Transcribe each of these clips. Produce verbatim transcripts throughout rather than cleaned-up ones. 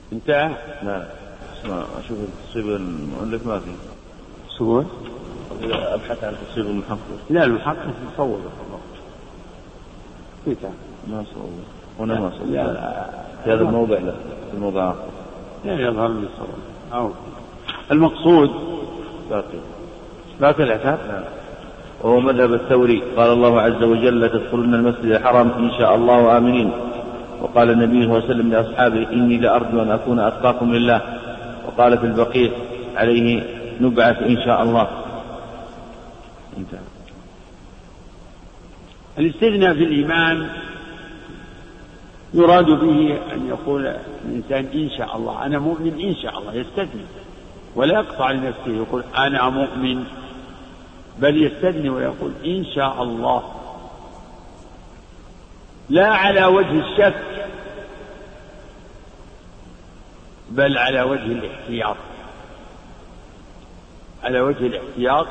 انتهى؟ لا اسمع أشوف تصيب المؤلف ما فيه سوى أبحث عن تصيب المحقق. لا المحقق مصور كيف ما صور هنا ما صور في هذا الموضع لا في الموضع آخر لا يظهر لي صور أو المقصود باقي باقي العتاب. نعم. وهو مذهب الثوري قال الله عز وجل لا تدخلن المسجد الحرام إن شاء الله آمنين. وقال النبي صلى الله عليه وسلم لأصحابه إني لأرجو أن أكون أتقاكم لله. وقال في البقيع عليه نبعث إن شاء الله. انتهى. الاستثناء في الإيمان يراد به أن يقول الإنسان إن شاء الله أنا مؤمن إن شاء الله يستثني ولا يقطع لنفسه يقول أنا مؤمن بل يستثني ويقول إن شاء الله لا على وجه الشك بل على وجه الاحتياط على وجه الاحتياط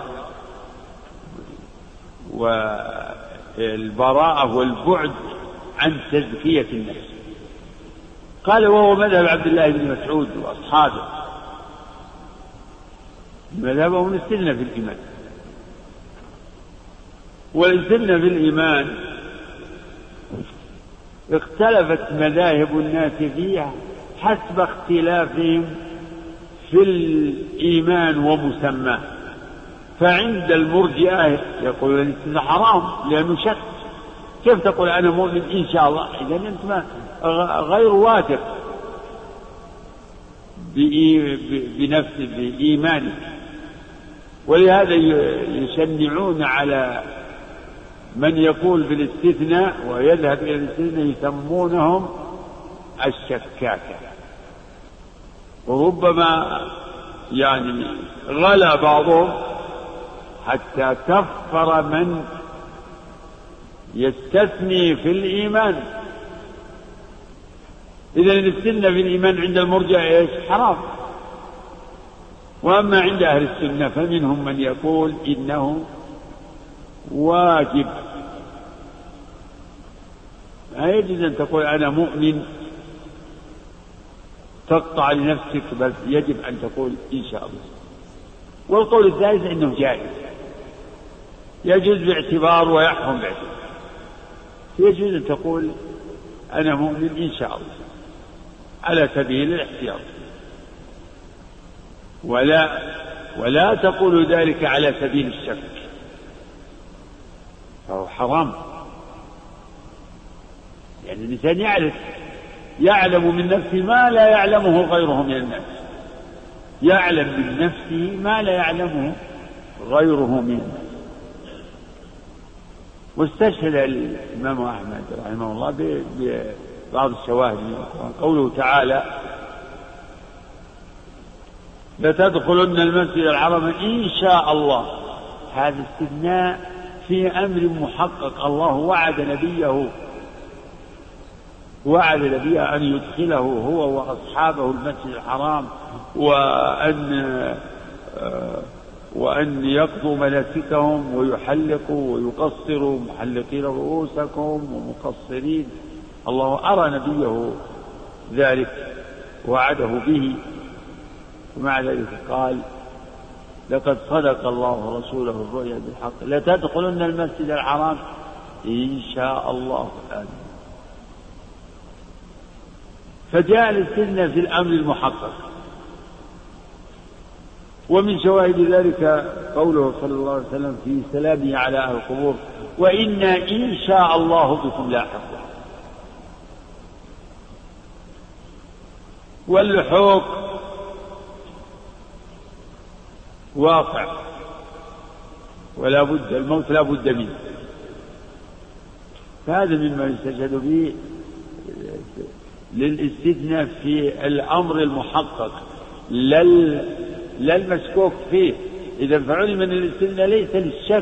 والبراءة والبعد عن تزكية النفس. قال وهو مذهب عبد الله بن مسعود وأصحابه مذهبهم الاستثناء في الإيمان. والاستثناء في الإيمان اختلفت مذاهب الناس فيها حسب اختلافهم في الإيمان ومسماه. فعند المرجئة يقول الاستثناء حرام لأنه شك. كيف تقول أنا مؤمن إن شاء الله إذا أنت ما غير واثق بنفس بإيمانك. ولهذا يشنعون على من يقول بالاستثناء ويذهب إلى الاستثناء يسمونهم الشكاكة. وربما يعني غلا بعضهم حتى كفر من يستثني في الإيمان. إذا الاستثناء في الإيمان عند المرجئة إيش؟ حرام. وأما عند أهل السنة فمنهم من يقول إنه واجب. لا يجوز أن تقول أنا مؤمن تقطع لنفسك بل يجب أن تقول إن شاء الله. والقول الثالث إنه جائز يجوز باعتبار ويحرم باعتبار. يجوز أن تقول أنا مؤمن إن شاء الله على سبيل الاحتياط ولا ولا تقول ذلك على سبيل الشك فهو حرام. يعني الإنسان يعرف يعلم من نفسه ما لا يعلمه غيره من الناس. يعلم من نفسه ما لا يعلمه غيره من الناس. واستشهد الإمام أحمد رحمه الله ببعض الشواهد من القرآن. قوله تعالى لتدخلن المسجد الحرام إن شاء الله. هذا استثناء في أمر محقق. الله وعد نبيه وعد نبيه أن يدخله هو وأصحابه المسجد الحرام وأن وأن يقضوا مناسكهم ويحلقوا ويقصروا محلقين رؤوسكم ومقصرين. الله أرى نبيه ذلك وعده به. ومع ذلك قال لقد صدق الله رسوله الرؤيا بالحق لتدخلن المسجد الحرام إن شاء الله آمين. فجاء الاستثناء في الأمر المحقق. ومن شواهد ذلك قوله صلى الله عليه وسلم في سلامه على أهل القبور وإنا إن شاء الله بكم لاحقون. واللحوق واقع ولا بد الموت لا بد منه. فهذا مما يستشهد به للاستثناء في الأمر المحقق لل لا المشكوك فيه. إذا فعلم من الاستثناء ليس للشك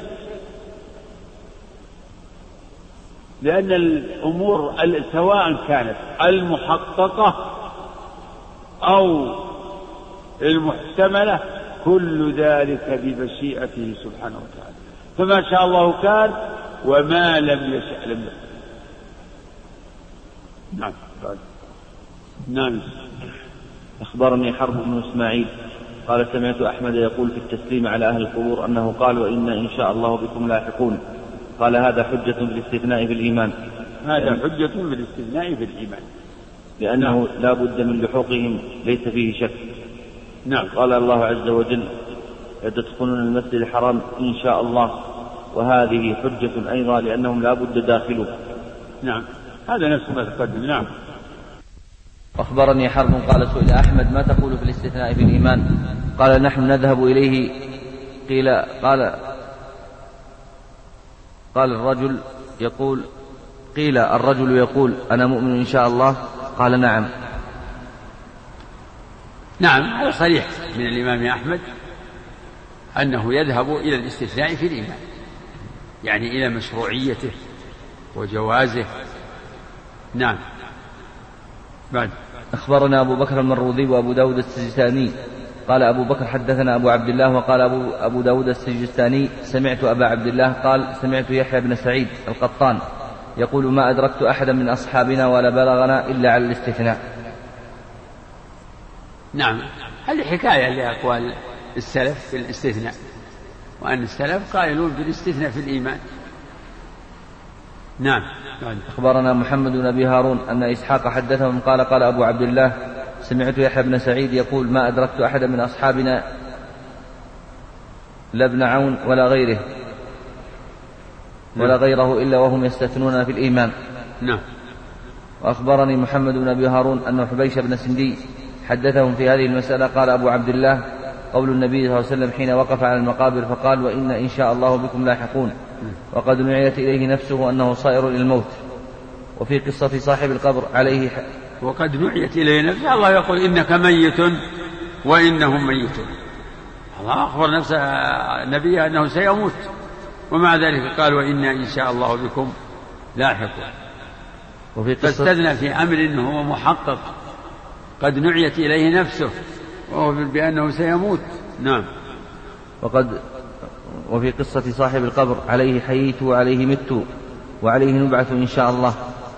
لأن الأمور سواء كانت المحققة أو المحتملة كل ذلك بمشيئته سبحانه وتعالى. فما شاء الله كان وما لم يشأ لم يكن. نعم. نعم. أخبرني حرب بن إسماعيل قال سمعت أحمد يقول في التسليم على أهل القبور أنه قال وإنا إن شاء الله بكم لاحقون. قال هذا حجة بالاستثناء في الإيمان. هذا حجة بالاستثناء في الإيمان لأنه لا بد من لحوقهم ليس فيه شك. نعم. قال الله عز وجل تدخلون المسجد الحرام إن شاء الله، وهذه حجة أيضا لأنهم لا بد داخلوه. نعم هذا نفس ما تقدم. نعم. أخبرني حرب قال سئل أحمد ما تقول في الاستثناء في الإيمان؟ قال نحن نذهب إليه. قيل قال قال الرجل يقول قيل الرجل يقول أنا مؤمن إن شاء الله؟ قال نعم. نعم هذا صريح من الإمام أحمد أنه يذهب إلى الاستثناء في الإيمان، يعني إلى مشروعيته وجوازه. نعم. بعد. أخبرنا أبو بكر المروذي وأبو داود السجستاني قال أبو بكر حدثنا أبو عبد الله وقال أبو, أبو داود السجستاني سمعت أبا عبد الله قال سمعت يحيى بن سعيد القطان يقول ما أدركت أحدا من أصحابنا ولا بلغنا إلا على الاستثناء. نعم هذه حكاية لأقوال السلف في الاستثناء، وأن السلف قائلون بالاستثناء في الإيمان. نعم. أخبرنا محمد بن أبي هارون أن إسحاق حدثهم قال قال أبو عبد الله سمعت يحيى بن سعيد يقول ما أدركت أحدا من أصحابنا لا ابن عون ولا غيره ولا غيره إلا وهم يستثنون في الإيمان. نعم. وأخبرني محمد بن أبي هارون أن حبيش بن سندي حدثهم في هذه المسألة قال أبو عبد الله قول النبي صلى الله عليه وسلم حين وقف على المقابر فقال وإن إن شاء الله بكم لاحقون، وقد نعيت إليه نفسه أنه صائر إلى الموت. وفي قصة صاحب القبر عليه ح... وقد نعيت إليه نفسه الله يقول إنك ميت وإنهم ميتون. الله أخبر نفسه نبيه أنه سيموت، ومع ذلك قال وإنا إن شاء الله بكم لاحقون. وفي قصة فاستدنى في أمر إنه هو محقق قد نعيت إليه نفسه وهو بأنه سيموت. نعم. وقد وفي قصة صاحب القبر عليه حييت وعليه مت وعليه نبعث إن شاء الله.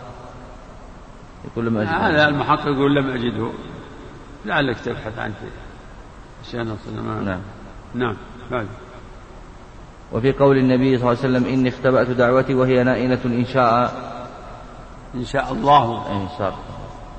يقول لم أجد هذا المحقق يقول لم أجده، لعلك تبحث عنه عشان نصل. نعم. نعم. بعد. وفي قول النبي صلى الله عليه وسلم إني اختبأت دعوتي وهي نائلة إن شاء إن شاء الله. إن شاء الله.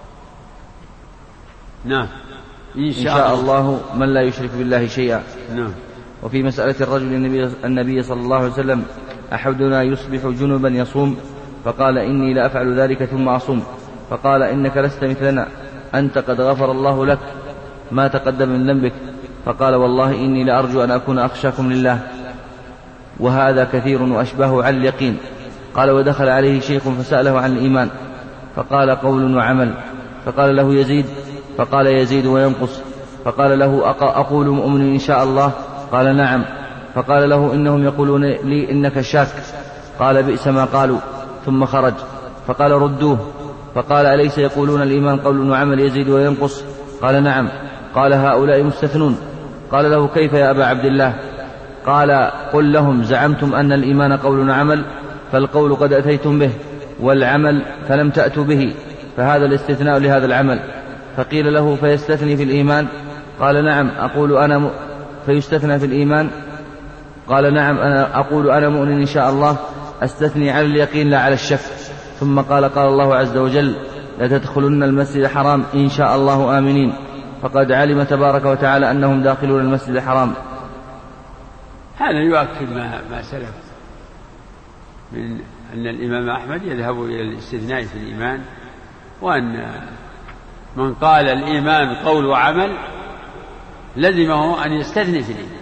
نعم. إن شاء, إن شاء الله من لا يشرك بالله شيئا. نعم. وفي مسألة الرجل النبي, النبي صلى الله عليه وسلم أحدنا يصبح جنبا يصوم فقال إني لا أفعل ذلك ثم أصوم، فقال إنك لست مثلنا أنت قد غفر الله لك ما تقدم من ذنبك، فقال والله إني لأرجو أن أكون أخشاكم لله، وهذا كثير وأشباه على اليقين. قال ودخل عليه شيخ فسأله عن الإيمان فقال قول وعمل، فقال له يزيد، فقال يزيد وينقص، فقال له أقول مؤمن إن شاء الله؟ قال نعم. فقال له إنهم يقولون لي إنك شاك، قال بئس ما قالوا، ثم خرج. فقال ردوه، فقال أليس يقولون الإيمان قول وعمل يزيد وينقص؟ قال نعم. قال هؤلاء مستثنون. قال له كيف يا أبا عبد الله؟ قال قل لهم زعمتم أن الإيمان قول وعمل، فالقول قد أتيتم به والعمل فلم تأتوا به، فهذا الاستثناء لهذا العمل. فقيل له فيستثني في الإيمان؟ قال نعم أقول أنا م... فيستثنى في الإيمان؟ قال نعم أنا أقول أنا مؤمن إن شاء الله، أستثني على اليقين لا على الشك. ثم قال قال الله عز وجل لتدخلن المسجد الحرام إن شاء الله آمنين، فقد علم تبارك وتعالى أنهم داخلون المسجد الحرام. هذا يؤكد ما, ما سلف من أن الإمام أحمد يذهب إلى الاستثناء في الإيمان، وأن من قال الإيمان قول وعمل لزمه أن يستثني في الإيمان.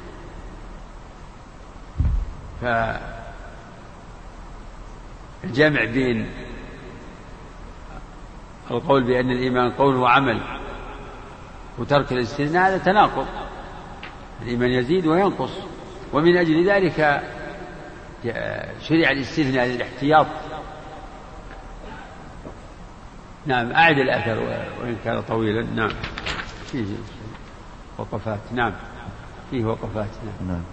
فالجمع بين القول بأن الإيمان قول وعمل وترك الاستثناء هذا تناقض، الإيمان يزيد وينقص، ومن أجل ذلك شرع الاستثناء للاحتياط. نعم. أعد الأثر وإن كان طويلا. نعم. فيه وقفات. نعم فيه وقفات. نعم. نعم.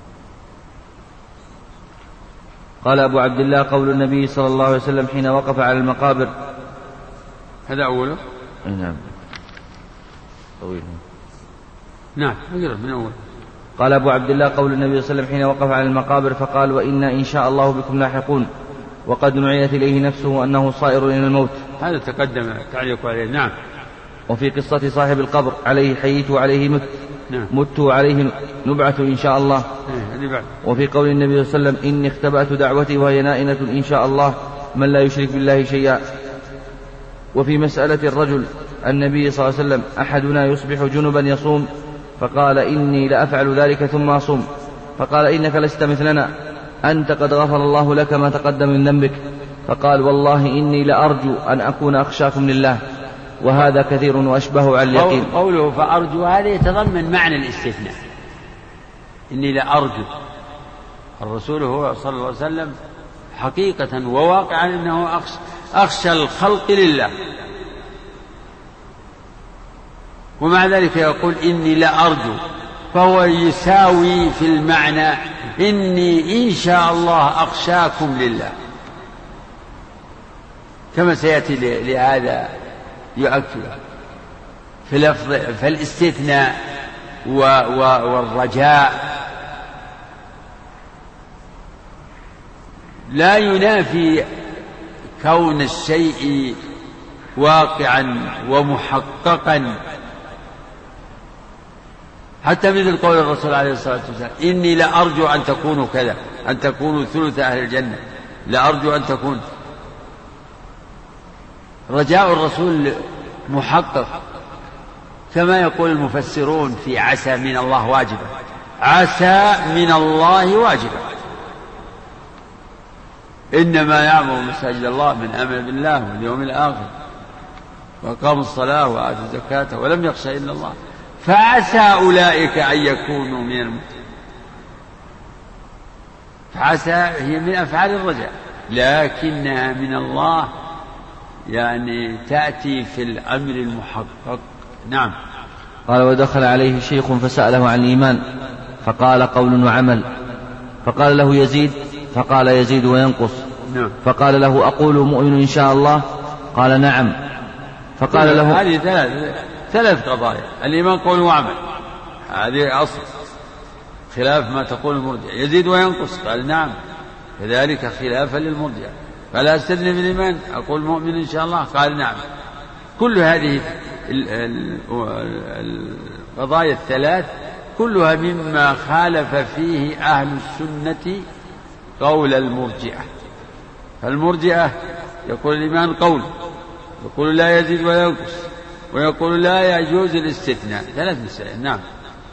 قال أبو عبد الله قول النبي صلى الله عليه وسلم حين وقف على المقابر. هذا أوله. نعم. طويل. نعم من أول. قال أبو عبد الله قول النبي صلى الله عليه وسلم حين وقف على المقابر فقال وإنا إن شاء الله بكم لاحقون وقد نعيت إليه نفسه أنه صائر إلى الموت. هذا تقدم تعليق عليه. نعم. وفي قصة صاحب القبر عليه حييت وعليه مت نعم. مت وعليه نبعث إن شاء الله. نعم. وفي قول النبي صلى الله عليه وسلم إني اختبأت دعوتي وهي نائنة إن شاء الله من لا يشرك بالله شيئا. وفي مسألة الرجل النبي صلى الله عليه وسلم أحدنا يصبح جنبا يصوم فقال إني لأفعل ذلك ثم أصوم فقال إنك لست مثلنا أنت قد غفر الله لك ما تقدم من ذنبك فقال والله إني لأرجو أن أكون أخشاكم لله وهذا كثير وأشبه على اليقين. قوله فأرجو هذا يتضمن معنى الاستثناء إني لأرجو. الرسول هو صلى الله عليه وسلم حقيقة وواقعا أنه أخشى, أخشى الخلق لله ومع ذلك يقول إني لأرجو فهو يساوي في المعنى إني إن شاء الله أخشاكم لله كما سيأتي لهذا يؤكد في لفظ فالاستثناء والرجاء لا ينافي كون الشيء واقعا ومحققا حتى مثل قول الرسول عليه الصلاة والسلام إني لأرجو أن تكونوا كذا أن تكونوا ثلث أهل الجنة لأرجو أن تكون. رجاء الرسول محقق كما يقول المفسرون في عسى من الله واجبة. عسى من الله واجبة. إنما يعمر مساجد الله من آمن بالله واليوم الآخر وأقام الصلاة وآتوا الزكاة ولم يخش إلا الله فعسى أولئك أن يكونوا من المتقين. فعسى هي من أفعال الرجاء لكنها من الله يعني تأتي في الأمر المحقق. نعم. قال ودخل عليه شيخ فسأله عن الإيمان فقال قول وعمل فقال له يزيد فقال يزيد وينقص. نعم. فقال له أقول مؤمن إن شاء الله قال نعم. فقال له هذه ثلاث ثلاث قضايا الإيمان قول وعمل هذه أصل خلاف ما تقول المرجئة. يزيد وينقص قال نعم كذلك خلافا للمرجئة. فلا أستثني بالإيمان أقول مؤمن إن شاء الله قال نعم. كل هذه القضايا الثلاث كلها مما خالف فيه أهل السنة قول المرجئة. فالمرجئة يقول الإيمان قول يقول لا يزيد ولا ينقص ويقول لا يجوز الاستثناء. ثلاث مسائل. نعم.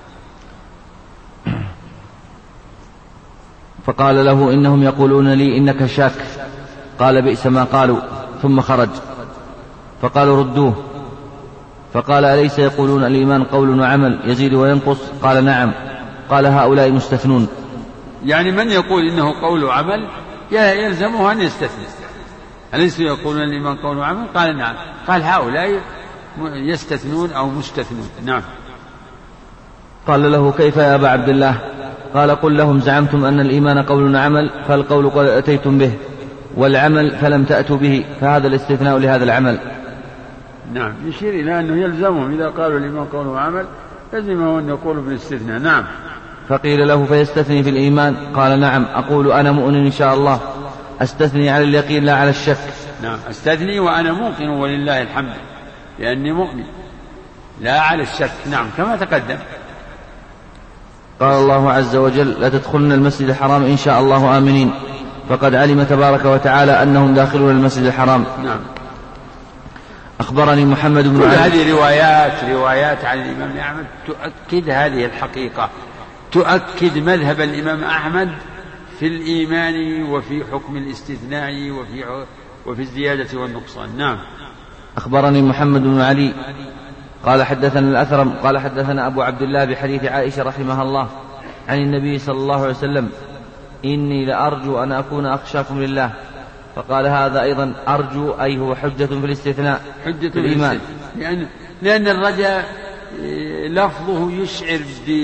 فقال له إنهم يقولون لي إنك شاك قال بئس ما قالوا ثم خرج. فقالوا ردوه فقال أليس يقولون الإيمان قول وعمل يزيد وينقص قال نعم. قال هؤلاء مستثنون. يعني من يقول إنه قول وعمل يلزمه أن يستثني. أليس يقولون الإيمان قول وعمل قال نعم. قال هؤلاء يستثنون أو مستثنون. نعم. قال له كيف يا أبا عبد الله قال قل لهم زعمتم أن الإيمان قول وعمل فالقول قد أتيتم به والعمل فلم تأتوا به فهذا الاستثناء لهذا العمل. نعم. يشير إلى أنه يلزمهم إذا قالوا الإيمان قول وعمل لازمهم أن يقولوا بالاستثناء. نعم. فقيل له فيستثني في الإيمان قال نعم أقول أنا مؤمن إن شاء الله أستثني على اليقين لا على الشك. نعم. أستثني وأنا موقن ولله الحمد لأني مؤمن لا على الشك. نعم كما تقدم. قال الله عز وجل لا تدخلن المسجد الحرام إن شاء الله آمنين فقد علم تبارك وتعالى أنهم داخلون المسجد الحرام. نعم. أخبرني محمد بن علي. هذه روايات روايات عن الإمام أحمد تؤكد هذه الحقيقة تؤكد مذهب الإمام أحمد في الإيمان وفي حكم الاستثناء وفي وفي الزيادة والنقصان. نعم. أخبرني محمد بن علي قال حدثنا الأثرم قال حدثنا أبو عبد الله بحديث عائشة رحمها الله عن النبي صلى الله عليه وسلم إني لأرجو أن أكون أخشاكم لله. فقال هذا أيضا أرجو أي هو حجة في الاستثناء حجة في الإيمان لأن, لأن الرجاء لفظه يشعر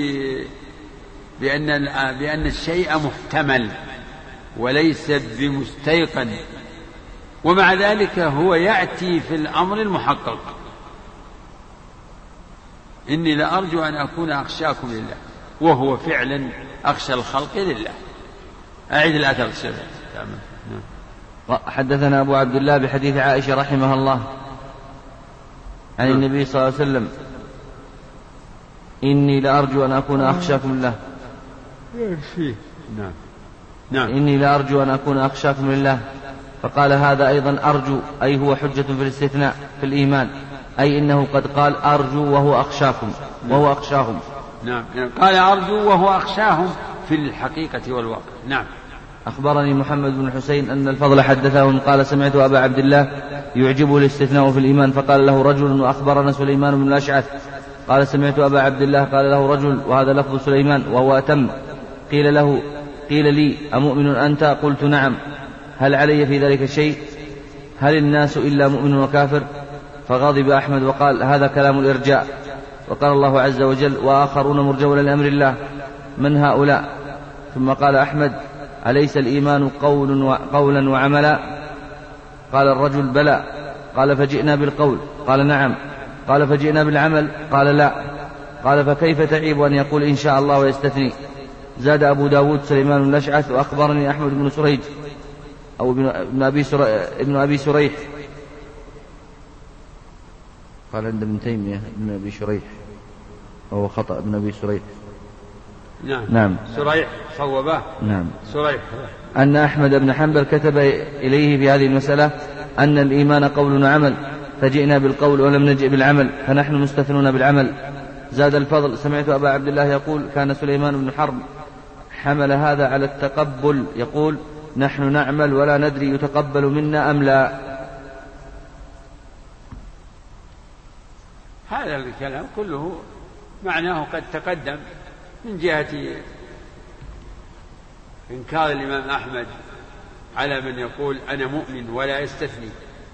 بأن, بأن الشيء محتمل وليس بمستيقن ومع ذلك هو يأتي في الأمر المحقق. إني لأرجو أن أكون أخشاكم لله، وهو فعلا أخشى الخلق لله. أعيد الأثر. حدثنا أبو عبد الله بحديث عائشة رحمها الله عن النبي صلى الله عليه وسلم: إني لأرجو أن أكون أخشاكم لله. نعم نعم. إني لأرجو أن أكون أخشاكم لله. فقال: هذا أيضا أرجو، أي هو حجة في الاستثناء في الإيمان، أي إنه قد قال أرجو وهو أخشاكم وهو أخشاهم. نعم، قال أرجو وهو أخشاهم في الحقيقة والواقع. نعم. أخبرني محمد بن الحسين أن الفضل حدثهم قال: سمعت أبا عبد الله يعجبه الاستثناء في الإيمان، فقال له رجل: وأخبرنا سليمان بن الأشعث قال: سمعت أبا عبد الله قال له رجل، وهذا لفظ سليمان وهو أتم: قيل له قيل لي: أمؤمن أنت؟ قلت: نعم. هل علي في ذلك شيء؟ هل الناس إلا مؤمن وكافر؟ فغضب أحمد وقال: هذا كلام الإرجاء. وقال الله عز وجل: وآخرون مرجون لأمر الله، من هؤلاء؟ ثم قال أحمد: أليس الإيمان قول وقولا وعملا؟ قال الرجل: بلى. قال: فجئنا بالقول؟ قال: نعم. قال: فجئنا بالعمل؟ قال: لا. قال: فكيف تعيب أن يقول إن شاء الله ويستثني؟ زاد أبو داود سليمان بن الأشعث: وأخبرني أحمد بن سريج أو ابن أبي ابن أبي سريح. قال عند ابن تيمية ابن أبي شريح، وهو خطأ ابن أبي سريح. نعم. نعم. سريح صوبه. نعم. سريح. أن أحمد بن حنبل كتب إليه في هذه المسألة أن الإيمان قول وعمل، فجئنا بالقول ولم نجئ بالعمل، فنحن مستثنون بالعمل. زاد الفضل: سمعت أبا عبد الله يقول: كان سليمان بن حرب حمل هذا على التقبل، يقول: نحن نعمل ولا ندري يتقبل منا أم لا. هذا الكلام كله معناه قد تقدم من جهة إنكار الإمام أحمد على من يقول أنا مؤمن ولا يستثني،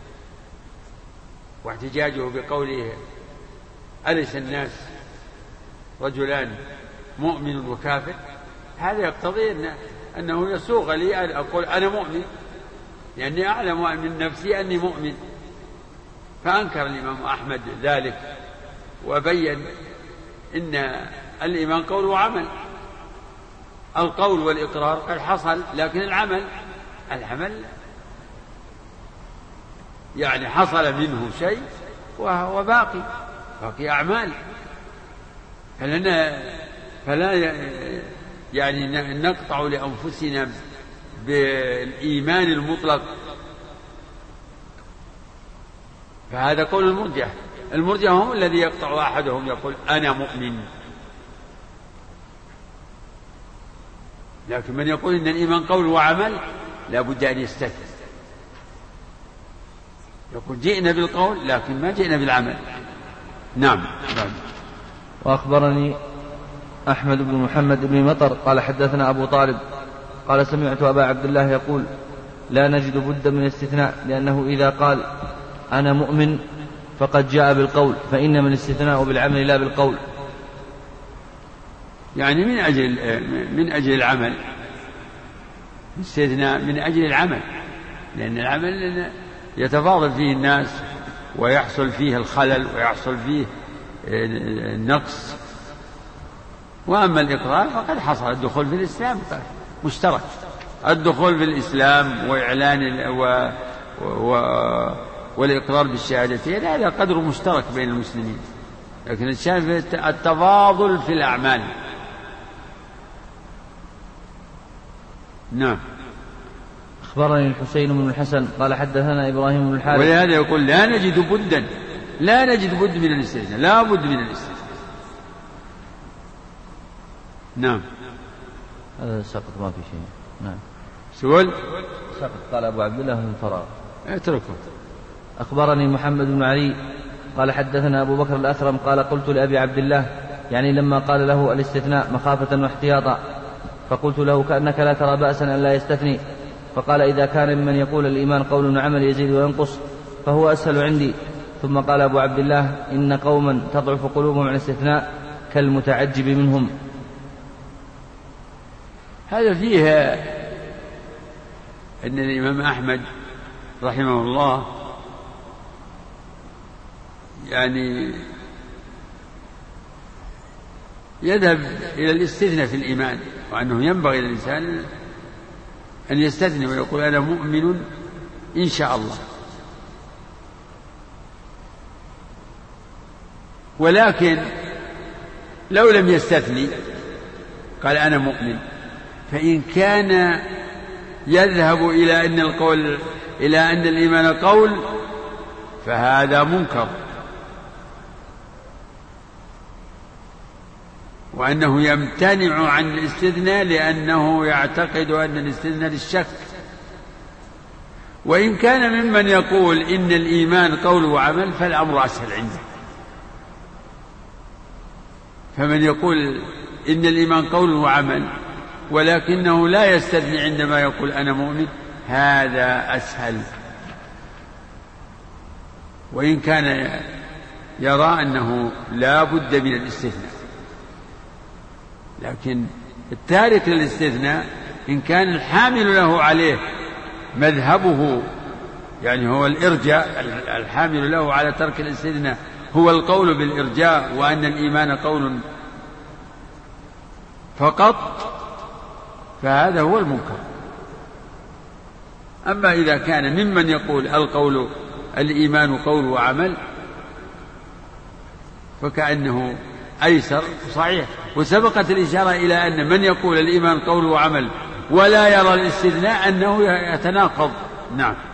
واحتجاجه بقوله: أليس الناس رجلان مؤمن وكافر؟ هذا يقتضي أن أنه يسوغ لي أن أقول أنا مؤمن، لأني أعلم من نفسي أني مؤمن. فأنكر الإمام أحمد ذلك وبين إن الإيمان قول وعمل. القول والإقرار قد حصل، لكن العمل العمل يعني حصل منه شيء وهو باقي باقي أعمال. فلنا فلا يعني نقطع لأنفسنا بالإيمان المطلق، فهذا قول المرجئة. المرجئة هم الذي يقطع أحدهم يقول أنا مؤمن، لكن من يقول إن الإيمان قول وعمل لا بد أن يستثني، يقول جئنا بالقول لكن ما جئنا بالعمل. نعم. وأخبرني أحمد بن محمد بن مطر قال: حدثنا أبو طالب قال: سمعت أبا عبد الله يقول: لا نجد بدا من الاستثناء، لأنه إذا قال أنا مؤمن فقد جاء بالقول، فإنما الاستثناء بالعمل لا بالقول. يعني من أجل من أجل العمل، الاستثناء من أجل العمل، لأن العمل يتفاضل فيه الناس ويحصل فيه الخلل ويحصل فيه النقص. وأما الإقرار فقد حصل الدخول في الإسلام مشترك، الدخول في الإسلام وإعلان و... و... والإقرار بالشهادتين هذا قدر مشترك بين المسلمين، لكن الشأن التفاضل في الأعمال. نعم. أخبرني الحسين بن الحسن قال: حدثنا إبراهيم بن الحارث. ولهذا يقول لا نجد بدا لا نجد بد من الاستثناء، لا بد من الاستثناء. نعم. هذا سقط ما في شيء. نعم. سؤال سقط. قال أبو عبد الله من الفراغ. اتركه. أخبرني محمد بن علي قال: حدثنا أبو بكر الأثرم قال: قلت لأبي عبد الله، يعني لما قال له الاستثناء مخافة واحتياطا، فقلت له: كأنك لا ترى بأسا أن لا يستثني؟ فقال: إذا كان ممن يقول الإيمان قول وعمل يزيد وينقص فهو أسهل عندي. ثم قال أبو عبد الله: إن قوما تضعف قلوبهم عن الاستثناء كالمتعجب منهم. هذا فيه أن الإمام أحمد رحمه الله يعني يذهب إلى الاستثناء في الإيمان، وأنه ينبغي للإنسان أن يستثني ويقول أنا مؤمن إن شاء الله. ولكن لو لم يستثني قال أنا مؤمن، فإن كان يذهب إلى أن القول إلى أن الإيمان قول فهذا منكر، وأنه يمتنع عن الاستثناء لأنه يعتقد أن الاستثناء للشك. وإن كان ممن يقول إن الإيمان قول وعمل فالأمر أسهل عنده. فمن يقول إن الإيمان قول وعمل ولكنه لا يستثني عندما يقول أنا مؤمن هذا أسهل. وإن كان يرى أنه لا بد من الاستثناء، لكن التارك للاستثناء إن كان الحامل له عليه مذهبه يعني هو الإرجاء، الحامل له على ترك الاستثناء هو القول بالإرجاء وأن الإيمان قول فقط، فهذا هو المنكر. أما إذا كان ممن يقول القول الإيمان قول وعمل فكأنه أيسر صحيح. وسبقت الإشارة إلى أن من يقول الإيمان قول وعمل ولا يرى الاستثناء أنه يتناقض. نعم.